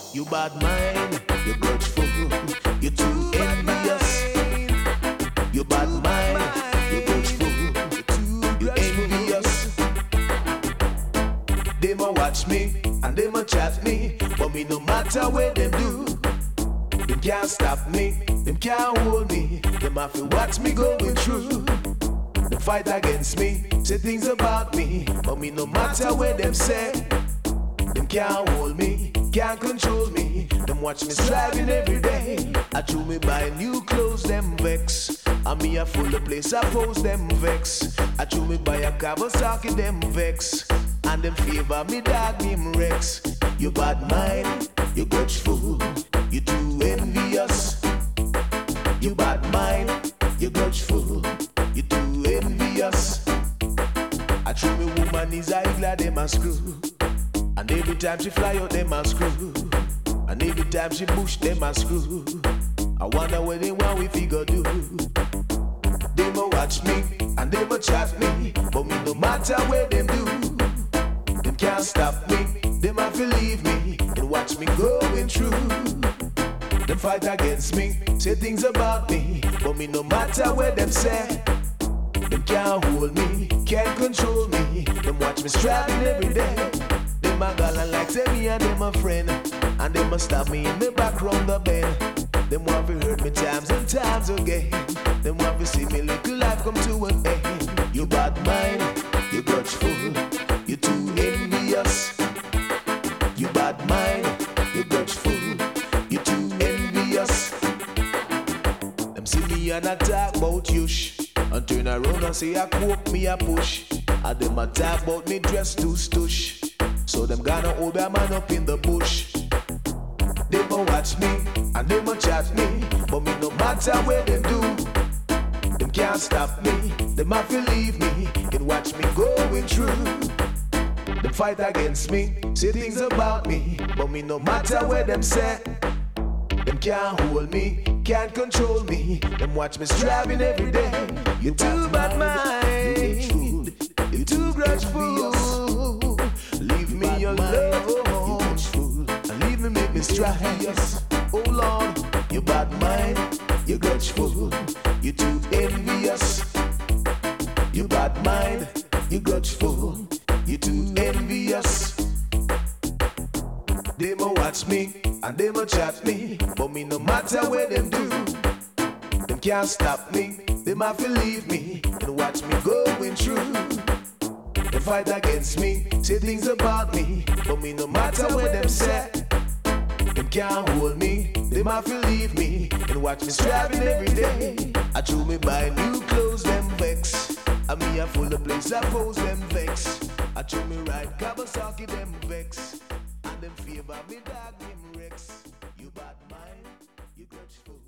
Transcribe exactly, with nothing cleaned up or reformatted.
You bad mind, you grudgeful, you too envious. You bad mind, you grudgeful, you envious. They ma watch me and they ma chat me, but me no matter what them do, them can't stop me, them can't hold me. Them have to watch me going through. Them fight against me, say things about me, but me no matter what them say, them can't hold me, can't control me. Them watch me striving every day. I chew me buy new clothes, them vex. And me a full of place, I pose them vex. I chew me buy a Kawasaki, them vex. And them favor me dog name Rex. You bad mind, you grudgeful, you too envious. You bad mind, you grudgeful, you too envious. I chew me woman is I glad them a screw. And every time she fly out, them a screw. And every time she push, them a screw. I wonder what they want we figure do. They ma watch me and they ma chat me, but me no matter where them do, them can't stop me. Them have to leave me and watch me going through. Them fight against me, say things about me, but me no matter where them say, them can't hold me, can't control me. Them watch me striving every day. Them a gal and like say me and them a friend, and them a stop me in the back round the bend. Them want to hurt me times and times again. Them want to see me little life come to an end. You bad mind, you grudgeful, you too envious. You bad mind, you grudgeful, you too envious. Them see me and I talk about yush, and turn around and say I quote me a push. And them a talk about me dress too stush, so them gonna hold a man up in the bush. They ma watch me and they ma chat me, but me no matter where them do, them can't stop me. Them have to leave me and watch me going through. Them fight against me, say things about me, but me no matter where them say, them can't hold me, can't control me. Them watch me striving every day. You too bad mind, you too grudgeful. Leave me alone, and leave me make me strive. Oh Lord, you bad mind, you grudgeful, you too envious. You bad mind, you grudgeful, you too envious. They ma watch me and they ma chat me, but me no matter where them do, them can't stop me. Them have to leave me and watch me going through. They fight against me, say things about me, but me no matter where them say, them can't hold me. Them have to leave me and watch me striving every day. I chew me buy new clothes, them vex. And me a full of place, I pose them vex. I chew me ride Kawasaki, them vex. And them favor me dog name Rex. You bad mind, you grudgeful.